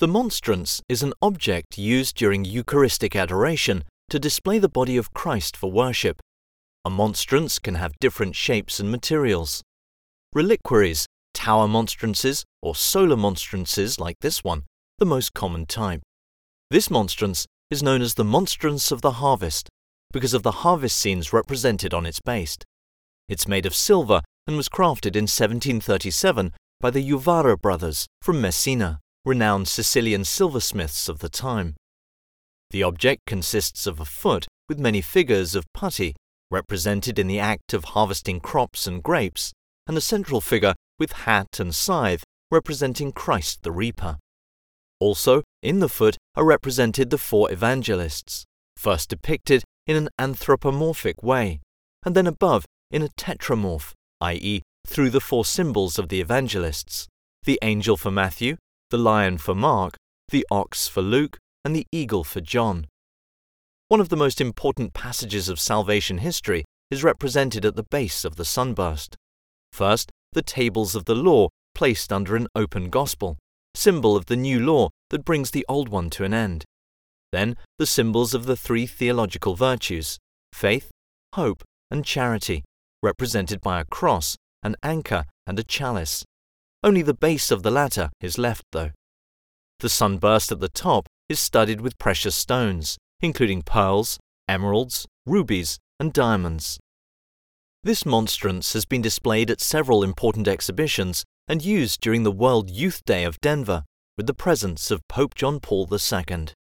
The monstrance is an object used during Eucharistic adoration to display the body of Christ for worship. A monstrance can have different shapes and materials. Reliquaries, tower monstrances, or solar monstrances like this one, the most common type. This monstrance is known as the monstrance of the harvest because of the harvest scenes represented on its base. It's made of silver and was crafted in 1737 by the Juvara brothers from Messina, renowned Sicilian silversmiths of the time. The object consists of a foot with many figures of putti, represented in the act of harvesting crops and grapes, and a central figure with hat and scythe, representing Christ the Reaper. Also, in the foot are represented the four evangelists, first depicted in an anthropomorphic way, and then above in a tetramorph, i.e., through the four symbols of the evangelists: the angel for Matthew, the lion for Mark, the ox for Luke, and the eagle for John. One of the most important passages of salvation history is represented at the base of the sunburst. First, the tables of the law placed under an open gospel, symbol of the new law that brings the old one to an end. Then, the symbols of the three theological virtues: faith, hope, and charity, represented by a cross, an anchor, and a chalice. Only the base of the latter is left, though. The sunburst at the top is studded with precious stones, including pearls, emeralds, rubies, and diamonds. This monstrance has been displayed at several important exhibitions and used during the World Youth Day of Denver, with the presence of Pope John Paul II.